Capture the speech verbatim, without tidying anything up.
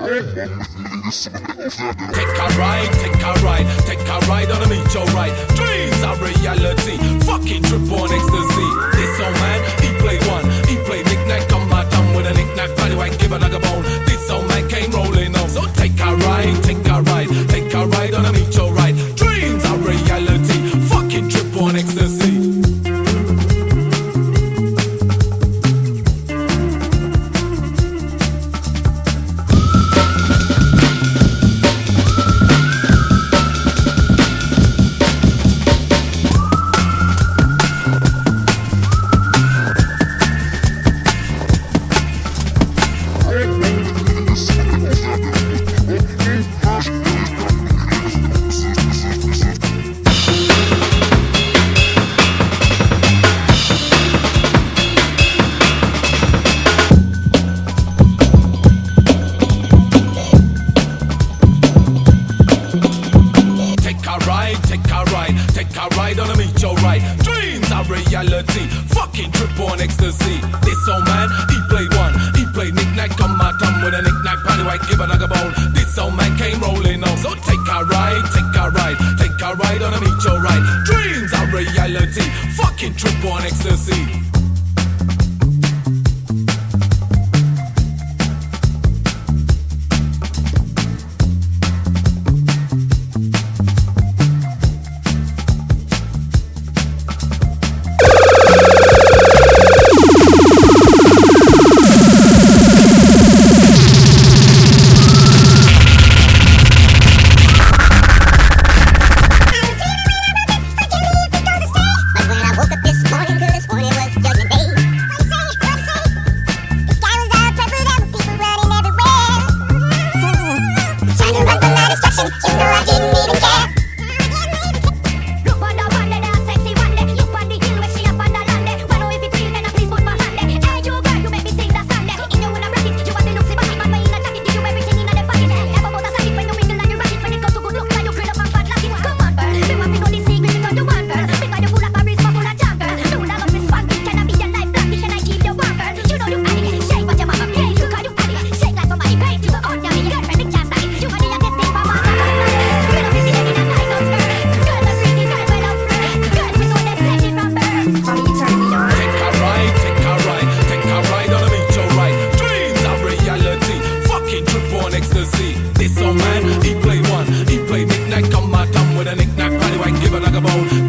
Take a ride, take a ride, take a ride on a meteorite. Dreams are reality, fucking trip on ecstasy. This old man, he played one, he played knick-knack on my thumb with a knick-knack, body white, give a nugget bone. This old man came rolling on, so take a ride, take a ride, take a ride on a meteorite. Dreams are reality, fucking trip on ecstasy. Reality, fucking trip on ecstasy. This old man, he played one, he played knick-knack on my thumb with a knick-knack, paddy white, give a nugget bone. This old man came rolling on, so take a ride, take a ride, take a ride on a meteorite. Dreams are reality, fucking trip on ecstasy. This old man, he played one, he played knick-knack on my thumb with a knick-knack, paddy white, give a nugget bone.